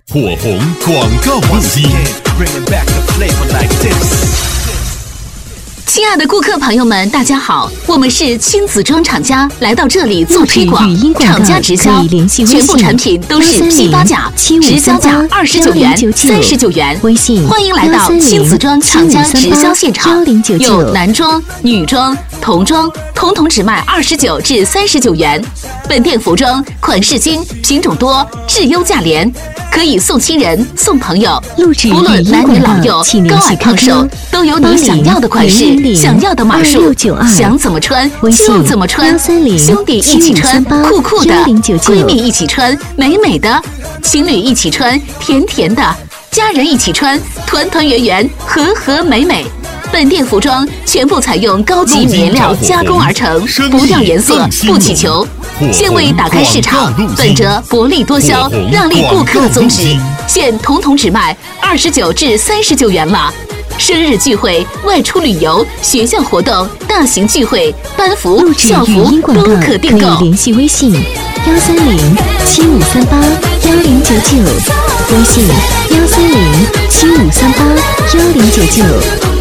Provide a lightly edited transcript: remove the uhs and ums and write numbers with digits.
火红广告录音。 亲爱的顾客朋友们，大家好，我们是亲子装厂家，来到这里做推广，厂家直销，全部产品都是批发价，直销价29元、39元。欢迎来到亲子装厂家直销现场，有男装、女装、童装，统统只卖29至39元。本店服装款式精，品种多，质优价廉。可以送亲人、送朋友，无论男女老幼、高矮胖瘦，都有你想要的款式、想要的码数，想怎么穿就怎么穿。兄弟一起穿，酷酷的；闺蜜一起穿，美美的；情侣一起穿，甜甜的；家人一起穿，团团圆圆，和和美美。本店服装全部采用高级棉料加工而成，不掉颜色，不起球。现未打开市场，本着薄利多销、让利顾客的宗旨，现统统只卖29至39元了。生日聚会、外出旅游、学校活动、大型聚会、班服、校服都可订购。 可以联系微信130-7538-1099，微信130-7538-1099。